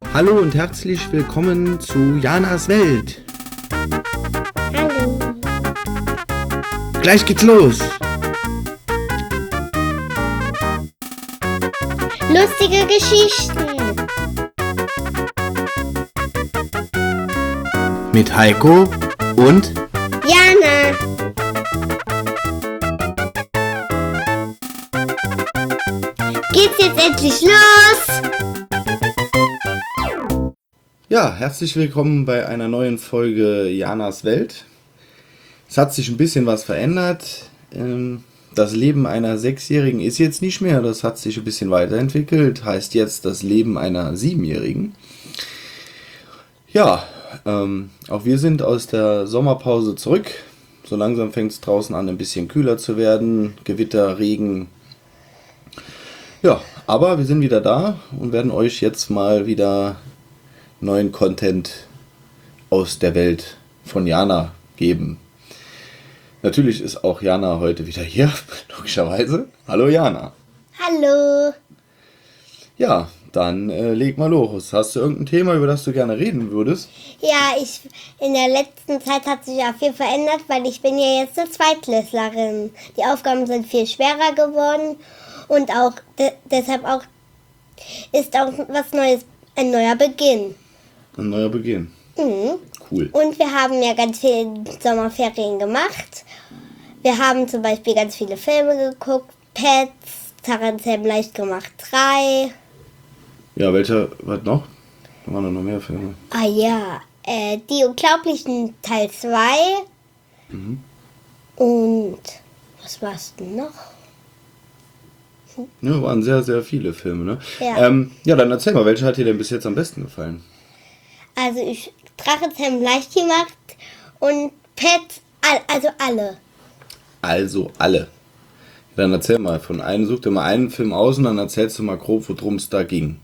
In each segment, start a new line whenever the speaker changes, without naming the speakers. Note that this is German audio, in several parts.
Hallo und herzlich willkommen zu Janas Welt.
Hallo.
Gleich geht's los.
Lustige Geschichten.
Mit Heiko und
Jana. Geht's jetzt endlich los?
ja, herzlich willkommen bei einer neuen Folge Janas Welt. Es hat sich ein bisschen was verändert. Das Leben einer 6-Jährigen ist jetzt nicht mehr. Das hat sich ein bisschen weiterentwickelt. Heißt jetzt das Leben einer 7-Jährigen. Ja, auch wir sind aus der Sommerpause zurück. So langsam fängt es draußen an, ein bisschen kühler zu werden. Gewitter, Regen. Ja, aber wir sind wieder da und werden euch jetzt mal wieder neuen Content aus der Welt von Jana geben. Natürlich ist auch Jana heute wieder hier, logischerweise. Hallo Jana.
Hallo.
Ja, dann leg mal los. Hast du irgendein Thema, über das du gerne reden würdest?
Ja, in der letzten Zeit hat sich auch viel verändert, weil ich bin ja jetzt eine Zweitklässlerin. Die Aufgaben sind viel schwerer geworden und auch deshalb auch ist auch was Neues, ein neuer Beginn.
Ein neuer Beginn.
Mhm.
Cool.
Und wir haben ja ganz viel Sommerferien gemacht. Wir haben zum Beispiel ganz viele Filme geguckt. Pets, Tarantelm leicht gemacht 3.
Ja, welcher, was noch? Da waren noch mehr Filme.
Ah ja, die Unglaublichen Teil 2. Und was war's denn noch?
Ja, waren sehr, sehr viele Filme, ne?
Ja.
Ja, dann erzähl mal, welcher hat dir denn bis jetzt am besten gefallen?
Also Drachenzähmen leicht gemacht und Pets, also alle.
Also alle. Dann erzähl mal von einem, such dir mal einen Film aus und dann erzählst du mal grob, worum es da ging.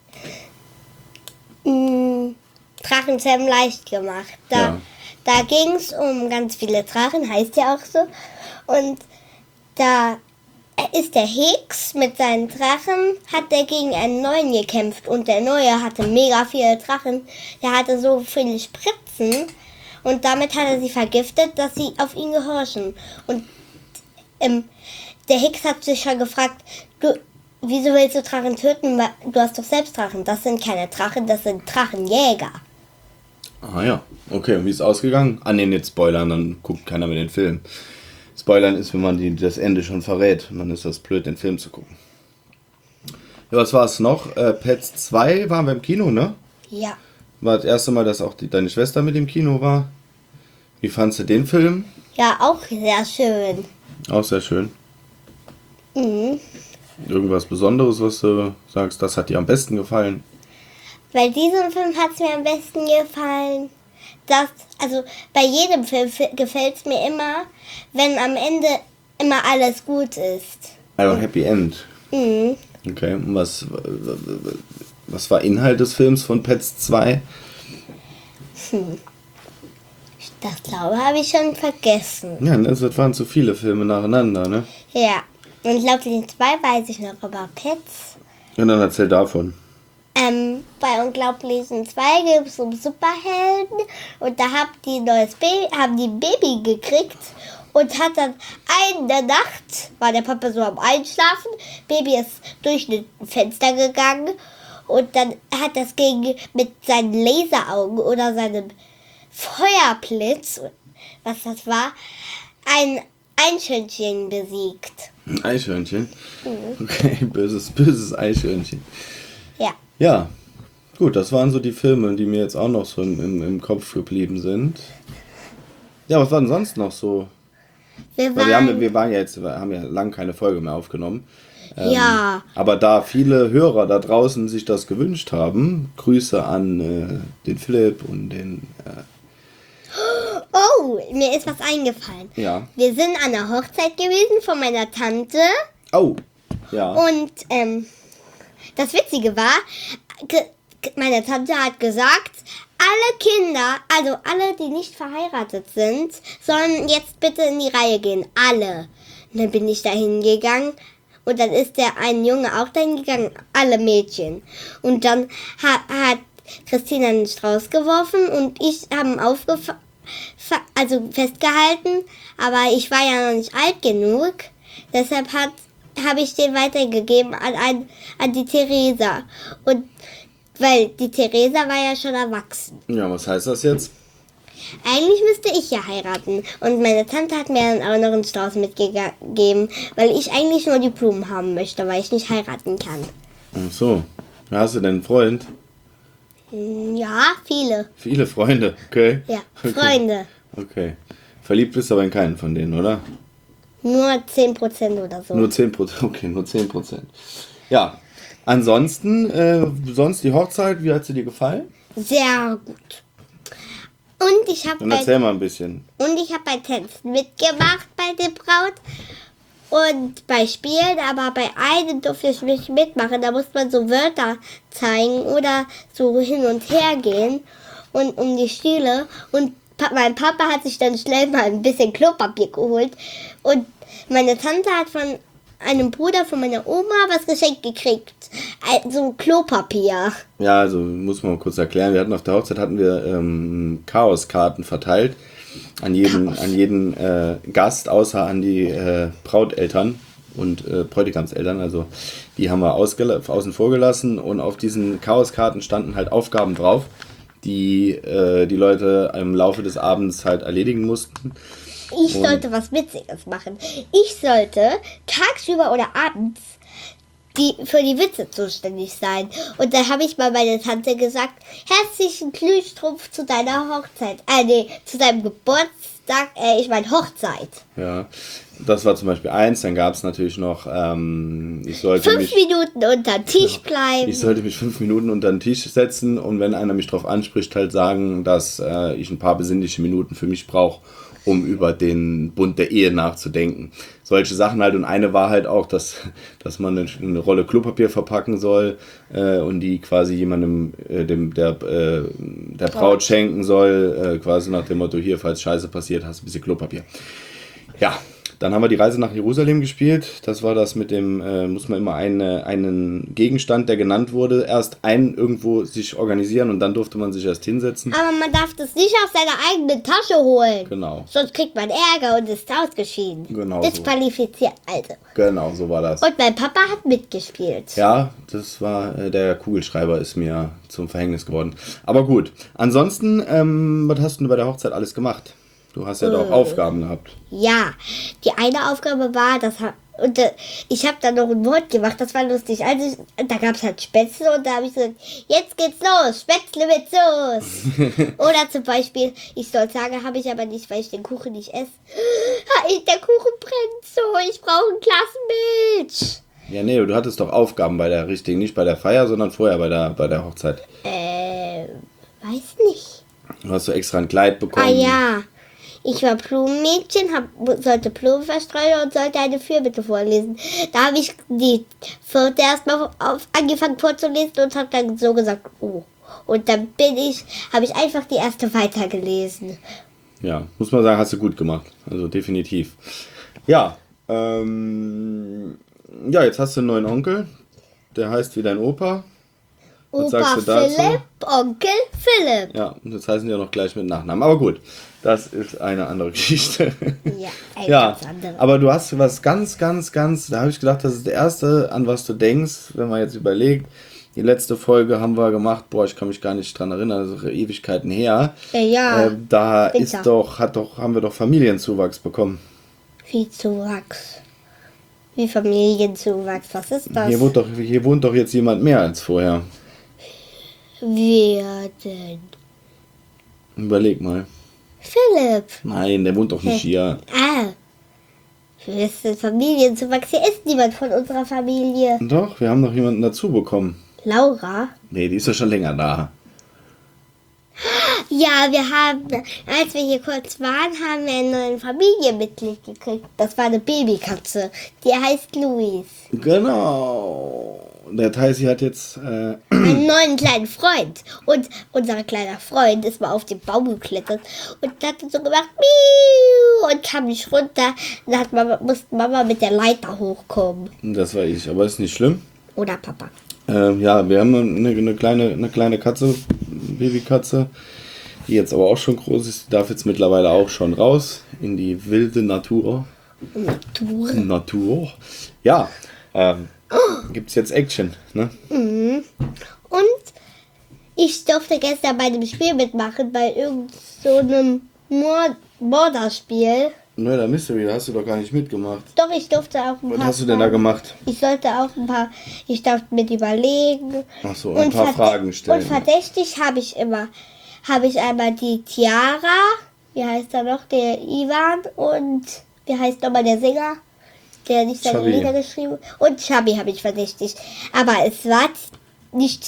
Drachenzähmen leicht gemacht. Da ging es um ganz viele Drachen, heißt ja auch so. Und da ist der Heks mit seinen Drachen, hat der gegen einen neuen gekämpft. Und der neue hatte mega viele Drachen. Der hatte so viele Spritzen. Und damit hat er sie vergiftet, dass sie auf ihn gehorchen. Und der Heks hat sich schon gefragt, wieso willst du Drachen töten? Du hast doch selbst Drachen. Das sind keine Drachen, das sind Drachenjäger.
Ah ja, okay, und wie ist es ausgegangen? Ah ne, nicht spoilern, dann guckt keiner mehr den Film. Spoilern ist, wenn man das Ende schon verrät. Und dann ist das blöd, den Film zu gucken. Ja, was war es noch? Pets 2 waren wir im Kino, ne?
Ja.
War das erste Mal, dass auch deine Schwester mit im Kino war. Wie fandst du den Film?
Ja, auch sehr schön.
Auch sehr schön.
Mhm.
Irgendwas Besonderes, was du sagst, das hat dir am besten gefallen?
Bei diesem Film hat es mir am besten gefallen. Also bei jedem Film gefällt es mir immer, wenn am Ende immer alles gut ist.
Also Happy End.
Mhm.
Okay, und was war Inhalt des Films von Pets 2?
Das glaube habe ich schon vergessen.
Ja, das waren zu viele Filme nacheinander, ne?
Ja. Und ich glaube, den 2 weiß ich noch, aber Pets.
Und dann erzähl davon.
Bei Unglaublichen 2 gibt es um Superhelden und da haben die ein Baby gekriegt und hat dann in der Nacht, war der Papa so am Einschlafen, Baby ist durch ein Fenster gegangen und dann hat das mit seinen Laseraugen oder seinem Feuerblitz, was das war, ein Eichhörnchen besiegt.
Ein Eichhörnchen? Okay, böses Eichhörnchen.
Ja.
Ja, gut, das waren so die Filme, die mir jetzt auch noch so im Kopf geblieben sind. Ja, was war denn sonst noch so?
Wir
haben ja lang keine Folge mehr aufgenommen.
Ja.
Aber da viele Hörer da draußen sich das gewünscht haben, Grüße an den Philipp und den...
Oh, mir ist was eingefallen.
Ja.
Wir sind an der Hochzeit gewesen von meiner Tante.
Oh, ja.
Und das Witzige war, meine Tante hat gesagt, alle Kinder, also alle, die nicht verheiratet sind, sollen jetzt bitte in die Reihe gehen. Alle. Und dann bin ich da hingegangen und dann ist der ein Junge auch dahin gegangen, alle Mädchen. Und dann hat Christina einen Strauß geworfen und ich habe ihn festgehalten, aber ich war ja noch nicht alt genug. Deshalb habe ich den weitergegeben an die Theresa. Und weil die Theresa war ja schon erwachsen.
Ja, was heißt das jetzt?
Eigentlich müsste ich ja heiraten. Und meine Tante hat mir dann auch noch einen Strauß mitgegeben, weil ich eigentlich nur die Blumen haben möchte, weil ich nicht heiraten kann.
Ach so. Hast du denn einen Freund?
Ja, viele.
Viele Freunde, okay.
Ja,
okay.
Freunde.
Okay. Verliebt bist du aber in keinen von denen, oder?
Nur 10% oder so.
Nur 10%, okay, nur 10%. Ja, ansonsten, sonst die Hochzeit, wie hat sie dir gefallen?
Sehr gut. Und ich habe
Dann erzähl mal ein bisschen.
bei Tänzen mitgemacht bei der Braut und bei Spielen, aber bei einem durfte ich nicht mitmachen. Da musste man so Wörter zeigen oder so hin und her gehen und um die Stühle. Und mein Papa hat sich dann schnell mal ein bisschen Klopapier geholt und meine Tante hat von einem Bruder von meiner Oma was geschenkt gekriegt. Also Klopapier.
Ja, also muss man mal kurz erklären. Wir hatten auf der Hochzeit Chaoskarten verteilt an jeden Gast, außer an die Brauteltern und Bräutigamseltern. Also die haben wir außen vor gelassen und auf diesen Chaoskarten standen halt Aufgaben drauf, die die Leute im Laufe des Abends halt erledigen mussten.
Ich sollte was Witziges machen. Ich sollte tagsüber oder abends für die Witze zuständig sein. Und da habe ich mal meine Tante gesagt, herzlichen Glückwunsch zu deiner Hochzeit. Zu deinem Geburtstag, Hochzeit.
Ja, das war zum Beispiel eins. Dann gab es natürlich noch, ich sollte
5 Minuten unter den Tisch bleiben.
Ich sollte mich 5 Minuten unter den Tisch setzen und wenn einer mich drauf anspricht, halt sagen, dass ich ein paar besinnliche Minuten für mich brauche, um über den Bund der Ehe nachzudenken. Solche Sachen halt. Und eine war halt auch, dass man eine Rolle Klopapier verpacken soll und die quasi jemandem, der Braut schenken soll, quasi nach dem Motto, hier, falls Scheiße passiert, hast du ein bisschen Klopapier. Ja, dann haben wir die Reise nach Jerusalem gespielt. Das war das mit dem, muss man immer einen Gegenstand, der genannt wurde, erst irgendwo sich organisieren und dann durfte man sich erst hinsetzen.
Aber man darf das nicht aus seiner eigenen Tasche holen.
Genau.
Sonst kriegt man Ärger und ist ausgeschieden.
Genau.
Disqualifiziert, also.
Genau, so war das.
Und mein Papa hat mitgespielt.
Ja, das war, der Kugelschreiber ist mir zum Verhängnis geworden. Aber gut. Ansonsten, was hast du bei der Hochzeit alles gemacht? Du hast ja doch Aufgaben gehabt.
Ja, die eine Aufgabe war, ich habe dann noch ein Wort gemacht, das war lustig. Da gab es halt Spätzle und da habe ich gesagt, jetzt geht's los, Spätzle mit Soße. Oder zum Beispiel, ich soll sagen, habe ich aber nicht, weil ich den Kuchen nicht esse. Der Kuchen brennt so, ich brauche ein Glas Milch.
Ja, nee, du hattest doch Aufgaben bei der richtigen, nicht bei der Feier, sondern vorher bei der Hochzeit.
Weiß nicht.
Du hast so extra ein Kleid bekommen.
Ah ja. Ich war Blumenmädchen, sollte Blumen verstreuen und sollte eine Fürbitte vorlesen. Da habe ich die 4. erstmal angefangen vorzulesen und habe dann so gesagt, oh. Und dann habe ich einfach die 1. weitergelesen.
Ja, muss man sagen, hast du gut gemacht. Also definitiv. Ja, jetzt hast du einen neuen Onkel. Der heißt wie dein Opa. Was
Opa
sagst du dazu?
Philipp, Onkel Philipp.
Ja, und jetzt heißen die ja noch gleich mit Nachnamen. Aber gut, das ist eine andere Geschichte.
Ja,
Ja,
ganz andere.
aber du hast was ganz, da habe ich gedacht, das ist der erste, an was du denkst, wenn man jetzt überlegt. Die letzte Folge haben wir gemacht, ich kann mich gar nicht dran erinnern, das ist Ewigkeiten her.
Ja,
Da
Winter.
haben wir doch Familienzuwachs bekommen.
Wie Zuwachs. Wie Familienzuwachs, was ist das?
Hier wohnt doch jetzt jemand mehr als vorher.
Wer denn?
Überleg mal.
Philipp.
Nein, der wohnt doch nicht hier.
Wie ist denn Familienzuwachs? Hier ist niemand von unserer Familie.
Doch, wir haben noch jemanden dazu bekommen.
Laura?
Nee, die ist ja schon länger da.
Ja, als wir hier kurz waren, haben wir einen neuen Familienmitglied gekriegt. Das war eine Babykatze. Die heißt Luis.
Genau. Der Taisi hat jetzt...
Einen neuen kleinen Freund. Und unser kleiner Freund ist mal auf den Baum geklettert und hat so gemacht, Miau, und kam nicht runter. Dann musste Mama mit der Leiter hochkommen.
Das war ich, aber ist nicht schlimm.
Oder Papa.
Ja, wir haben eine kleine Katze Babykatze, die jetzt aber auch schon groß ist. Die darf jetzt mittlerweile auch schon raus in die wilde Natur. Natur. Ja, gibt's jetzt Action, ne?
Mhm. Und ich durfte gestern bei dem Spiel mitmachen, bei irgend so einem Mörderspiel.
Murder Mystery, da hast du doch gar nicht mitgemacht.
Doch, ich durfte auch ein
Was
paar
hast du denn da gemacht?
Ich sollte auch ein paar, ich darf mit überlegen.
Ach so, ein paar Fragen stellen.
Und verdächtig habe ich einmal die Tiara, wie heißt er noch, der Ivan und wie heißt nochmal der Sänger, der nicht seine
Chubby.
Lieder geschrieben hat. Und Chubby habe ich verdächtig. Aber es war nicht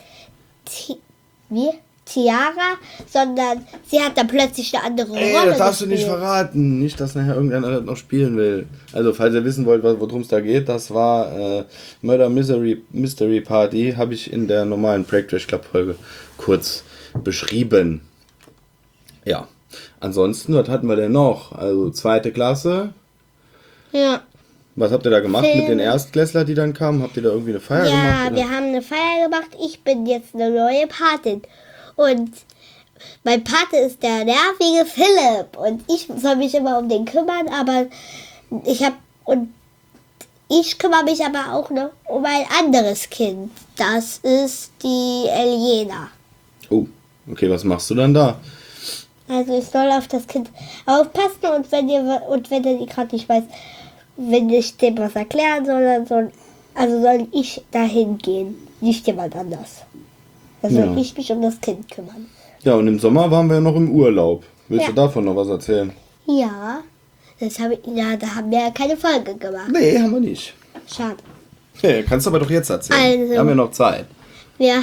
Tiara, sondern sie hat dann plötzlich eine andere Rolle
Das darfst du nicht
gespielt.
verraten. Nicht, dass nachher irgendeiner das noch spielen will. Also, falls ihr wissen wollt, worum es da geht, das war Murder Mystery Party, habe ich in der normalen Practice Club Folge kurz beschrieben. Ja. Ansonsten, was hatten wir denn noch? Also, 2. Klasse.
Ja.
Was habt ihr da gemacht
Film.
mit den Erstklässlern, die dann kamen? Habt ihr da irgendwie eine Feier gemacht?
Ja,
oder?
wir haben eine Feier gemacht. Ich bin jetzt eine neue Patin. Und mein Pate ist der nervige Philipp. Und ich soll mich immer um den kümmern, aber ich kümmere mich aber auch noch um ein anderes Kind. Das ist die Eliena.
Oh, okay, was machst du dann da?
Also ich soll auf das Kind aufpassen und wenn er gerade nicht weiß, wenn ich dem was erklären soll, soll ich dahin gehen, nicht jemand anders. Da soll
Ja.
ich mich um das Kind kümmern.
Ja, und im Sommer waren wir ja noch im Urlaub. Willst
Ja.
du davon noch was erzählen?
Ja, da haben wir ja keine Folge gemacht.
Nee, haben wir nicht.
Schade.
Ja, kannst du aber doch jetzt erzählen.
Also-
Wir haben ja noch Zeit.
Wir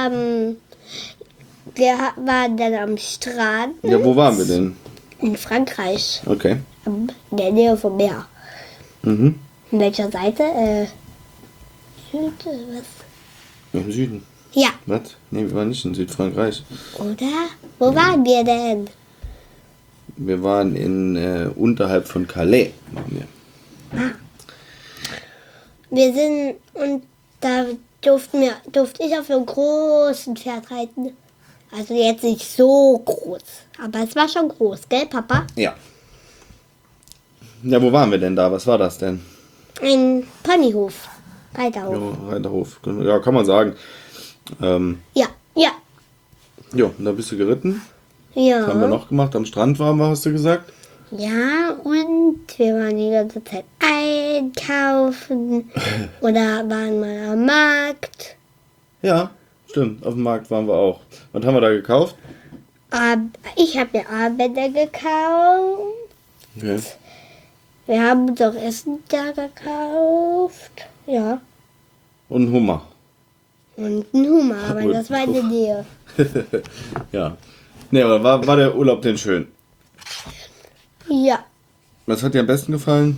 waren dann am Strand
Ja, wo waren wir denn?
in Frankreich,
Okay.
in der Nähe vom Meer.
Mhm.
In welcher Seite? Süd, was?
Im Süden.
Ja,
Was? Nee, wir waren nicht in Südfrankreich.
oder? Wo waren wir denn?
Wir waren unterhalb von Calais. Waren wir.
Wir sind und da durfte ich auf einem großen Pferd reiten. Also jetzt nicht so groß, aber es war schon groß, gell, Papa?
Ja. Ja, wo waren wir denn da? Was war das denn?
Ein Ponyhof, Reiterhof.
Ja, Reiterhof. Ja, kann man sagen.
Ja, ja,
Ja, und da bist du geritten. Was haben wir
ja.
noch gemacht? Am Strand waren wir, hast du gesagt?
Ja, und wir waren die ganze Zeit einkaufen oder waren mal am Markt.
Ja, stimmt. Auf dem Markt waren wir auch. Was haben wir da gekauft?
Ich habe mir Armbänder gekauft.
Okay.
Wir haben uns auch Essen da gekauft. Ja.
Und Hummer.
Und ein Hummer, aber
Und-
das war in der Nähe.
Ja. Nee, aber war der Urlaub denn schön?
Ja.
Was hat dir am besten gefallen?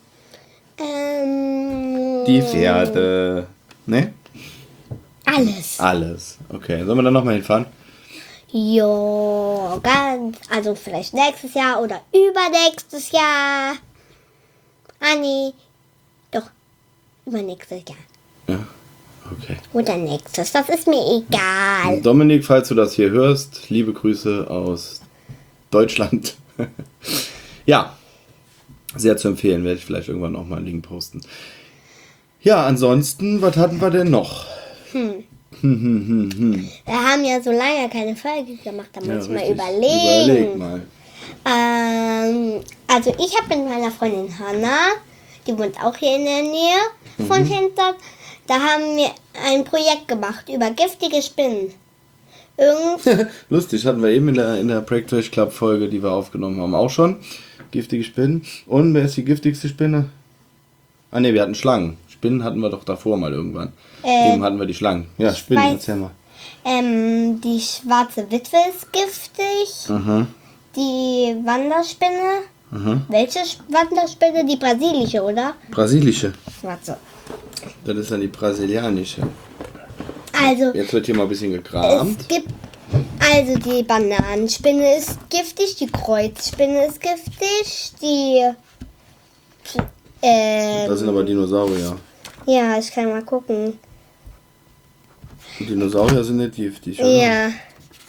Ähm,
Die Pferde. Ne?
Alles.
Alles. Okay, sollen wir dann nochmal hinfahren?
Jo, also vielleicht nächstes Jahr oder übernächstes Jahr. Nee, doch, übernächstes Jahr.
Ja. Okay.
Oder nächstes, das ist mir egal.
Dominik, falls du das hier hörst, liebe Grüße aus Deutschland. Ja, sehr zu empfehlen, werde ich vielleicht irgendwann auch mal einen Link posten. Ja, ansonsten, was hatten wir denn noch?
Wir haben ja so lange keine Folge gemacht, da muss ich mal
richtig.
überlegen.
Überleg mal.
Also ich habe mit meiner Freundin Hanna, die wohnt auch hier in der Nähe von Hintern, da haben wir ein Projekt gemacht über giftige Spinnen.
Lustig, hatten wir eben in der Practice Club Folge, die wir aufgenommen haben, auch schon. Giftige Spinnen. Und wer ist die giftigste Spinne? Ah ne, wir hatten Schlangen. Spinnen hatten wir doch davor mal irgendwann. Eben hatten wir die Schlangen. Ja, Spinnen,
weiß-
erzähl mal.
Die schwarze Witwe ist giftig.
Aha.
Die Wanderspinne.
Aha.
Welche Wanderspinne? Die brasilische, oder?
Brasilische.
Warte.
Das ist dann die brasilianische.
Also,
Jetzt wird hier mal ein bisschen gekramt.
es gibt. Also, die Bananenspinne ist giftig, die Kreuzspinne ist giftig, die.
Das sind aber Dinosaurier.
Ja, ich kann mal gucken.
Und Dinosaurier sind nicht giftig, oder?
Ja.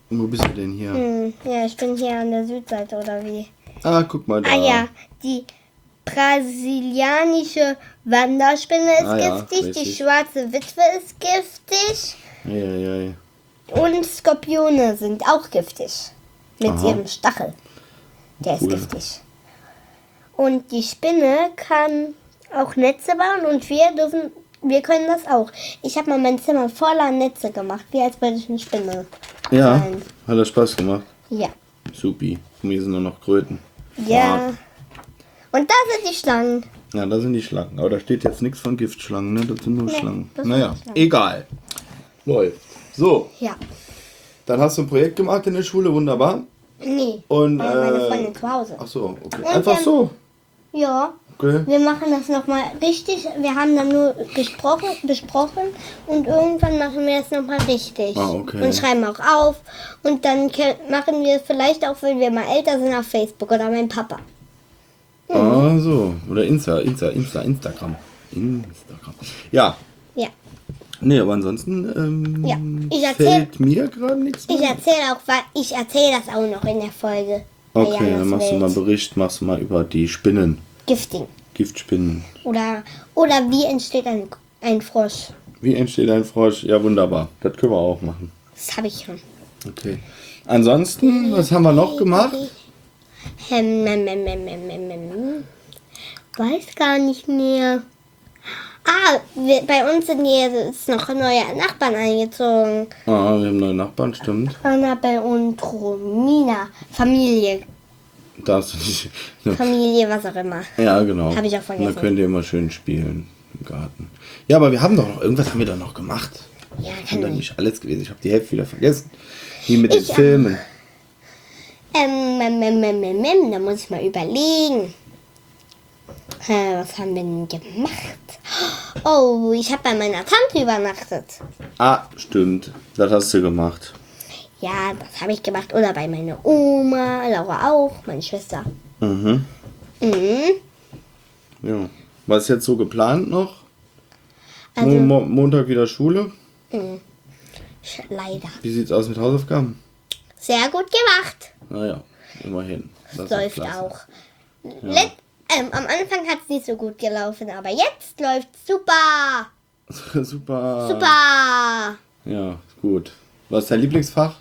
Wo bist du denn hier?
Ja, ich bin hier an der Südseite, oder wie?
Ah, guck mal da.
Ah ja, die brasilianische Wanderspinne ist giftig, die
richtig.
schwarze Witwe ist giftig
Eieiei.
und Skorpione sind auch giftig. Mit
Aha.
ihrem Stachel. Der ist
Cool.
giftig. Und die Spinne kann auch Netze bauen und wir können das auch. Ich habe mal mein Zimmer voller Netze gemacht, wie als würde ich eine Spinne
Ja,
sein.
hat das Spaß gemacht.
Ja.
Supi. Mir sind nur noch Kröten.
Ja. Und da sind die Schlangen.
Ja, da sind die Schlangen. Aber da steht jetzt nichts von Giftschlangen, ne? Das sind nur Schlangen.
das sind
Naja,
Schlangen.
egal. Läuft. So,
Ja.
dann hast du ein Projekt gemacht in der Schule, wunderbar.
Nee.
Und,
meine Freundin zu Hause.
Ach so, okay.
Und
Einfach
dann-
so.
Ja.
Okay.
Wir machen das nochmal richtig. Wir haben dann nur besprochen und irgendwann machen wir es nochmal richtig.
Ah, okay.
Und schreiben auch auf. Und dann machen wir es vielleicht auch, wenn wir mal älter sind, auf Facebook oder mein Papa.
Ah, so. Oder Instagram. Ja.
Ja.
Nee, aber ansonsten
Ja. Ich erzähl-
fällt mir gerade nichts
Ich
mehr.
erzähle das auch noch in der Folge. bei
Okay,
Janas
dann machst du mal
Welt.
einen Bericht, machst du mal über die Spinnen.
Gifting.
Giftspinnen.
Oder wie entsteht ein Frosch?
Wie entsteht ein Frosch? Ja, wunderbar. Das können wir auch machen.
Das habe ich schon.
Okay. Ansonsten, was haben wir noch gemacht?
Weiß gar nicht mehr. Bei uns in der Nähe ist noch neue Nachbarn eingezogen.
Ah, wir haben neue Nachbarn, stimmt.
Annabelle und Romina. Familie,
Darfst du nicht. Ja,
was auch immer.
ja, genau.
Hab ich auch vergessen.
Und da könnt ihr immer schön spielen im Garten. Ja, aber wir haben doch noch, irgendwas haben wir doch noch gemacht.
Ja,
Das
kann
ist doch
ich.
nicht alles gewesen. Ich habe die Hälfte wieder vergessen. Wie mit den
Ich auch.
Filmen.
Da muss ich mal überlegen. Was haben wir denn gemacht? Oh, ich habe bei meiner Tante übernachtet.
Ah, stimmt. Das hast du gemacht.
Ja, das habe ich gemacht. Oder bei meiner Oma, Laura auch, meine Schwester.
Mhm.
Mhm.
Ja. Was ist jetzt so geplant noch?
Also,
Montag wieder Schule.
leider.
Wie sieht's aus mit Hausaufgaben?
Sehr gut gemacht.
Naja, immerhin. Das ist
Läuft
klasse.
auch. Am Anfang hat es nicht so gut gelaufen, aber jetzt läuft super.
Super.
Super.
Ja, gut. Was ist dein Lieblingsfach?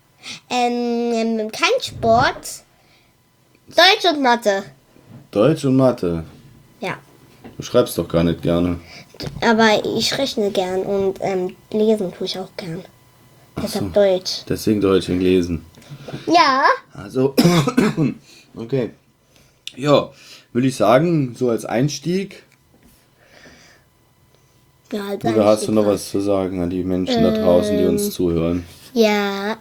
Kein Sport. Deutsch und Mathe.
Deutsch und Mathe.
Ja.
Du schreibst doch gar nicht gerne.
Aber ich rechne gern und lesen tue ich auch gern. Deshalb Deutsch.
Deswegen Deutsch und Lesen.
Ja.
Also, okay. Ja, würde ich sagen, so als Einstieg.
Ja, halt
Oder hast du noch was zu sagen an die Menschen da draußen, die uns zuhören?
Ja,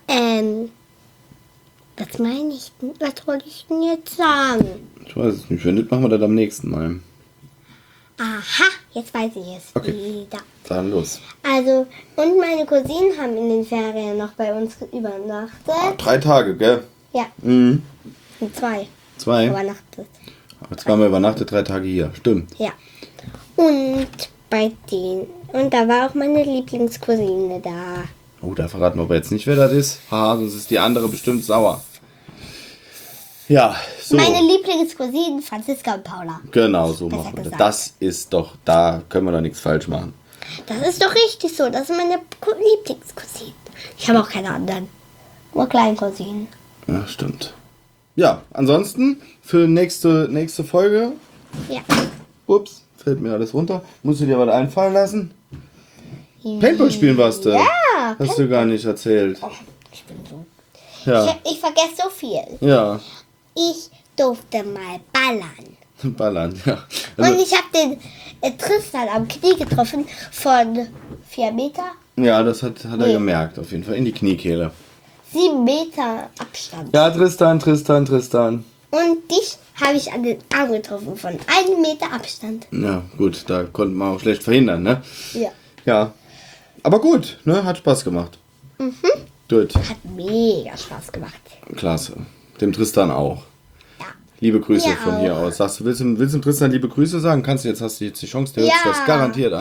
was meine ich denn? Was wollte ich denn jetzt sagen?
Ich weiß es nicht. Wenn nicht, machen wir das am nächsten Mal.
Aha, jetzt weiß ich es
Okay.
wieder.
Dann los.
Also, und meine Cousinen haben in den Ferien noch bei uns übernachtet.
3 Tage, gell?
Ja,
Mhm.
und 2
2.
übernachtet.
Aber zweimal übernachtet, 3 Tage hier. Stimmt.
Ja. Und bei denen. Und da war auch meine Lieblingscousine da.
Oh, da verraten wir aber jetzt nicht, wer das ist. Haha, sonst ist die andere bestimmt sauer. Ja, so.
Meine Lieblingscousinen, Franziska und Paula.
Genau, so
Besser
machen wir das.
gesagt.
Das ist doch, da können wir doch nichts falsch machen.
Das ist doch richtig so. Das sind meine Lieblingscousinen. Ich habe auch keine anderen. Nur Kleincousinen.
Ja, stimmt. Ja, ansonsten für nächste Folge.
Ja.
Ups, fällt mir alles runter. Musst du dir was einfallen lassen? Paintball spielen warst du.
Ja.
Hast du gar nicht erzählt.
Oh, ich bin so.
Ja,
Ich vergesse so viel.
ja.
Ich durfte mal ballern.
Ballern, ja.
Und
Also,
ich habe den Tristan am Knie getroffen von 4 Meter,
ja, das hat er
Nee.
gemerkt, auf jeden Fall. In die Kniekehle.
7 Meter Abstand.
Ja, Tristan.
Und dich habe ich an den Arm getroffen von 1 Meter Abstand.
Ja, gut, da konnten wir auch schlecht verhindern, ne?
Ja.
Ja. Aber gut, ne? Hat Spaß gemacht. Gut,
Hat mega Spaß gemacht.
klasse. Dem Tristan auch.
Ja.
Liebe Grüße
Mir
von
auch.
hier aus. Willst du dem Tristan liebe Grüße sagen? Kannst du jetzt, hast du jetzt die Chance, der hört sich
Ja.
das garantiert an.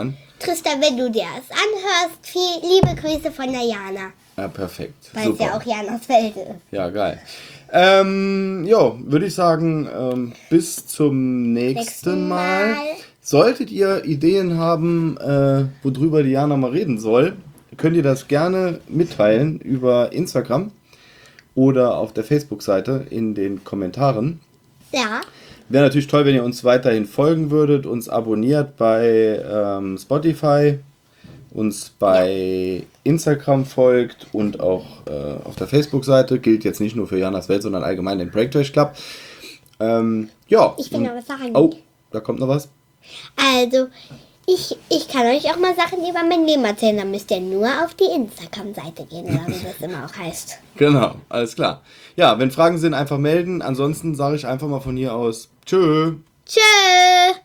Christa, wenn du dir das anhörst, viel liebe Grüße von der Jana.
Ja, perfekt.
Weil es ja auch Janasfelde ist.
Ja, geil. Ja, würde ich sagen, bis zum nächsten Mal. Solltet ihr Ideen haben, worüber die Jana mal reden soll, könnt ihr das gerne mitteilen über Instagram oder auf der Facebook-Seite in den Kommentaren.
Ja.
Wäre natürlich toll, wenn ihr uns weiterhin folgen würdet, uns abonniert bei Spotify, uns bei Instagram folgt und auch auf der Facebook-Seite. Gilt jetzt nicht nur für Janas Welt, sondern allgemein den Breaktrash Club. Ja.
Ich will noch was sagen.
Oh, da kommt noch was.
Also, ich kann euch auch mal Sachen über mein Leben erzählen. Dann müsst ihr nur auf die Instagram-Seite gehen, oder wie das immer auch heißt.
Genau, alles klar. Ja, wenn Fragen sind, einfach melden. Ansonsten sage ich einfach mal von hier aus Tschö.
Tschö.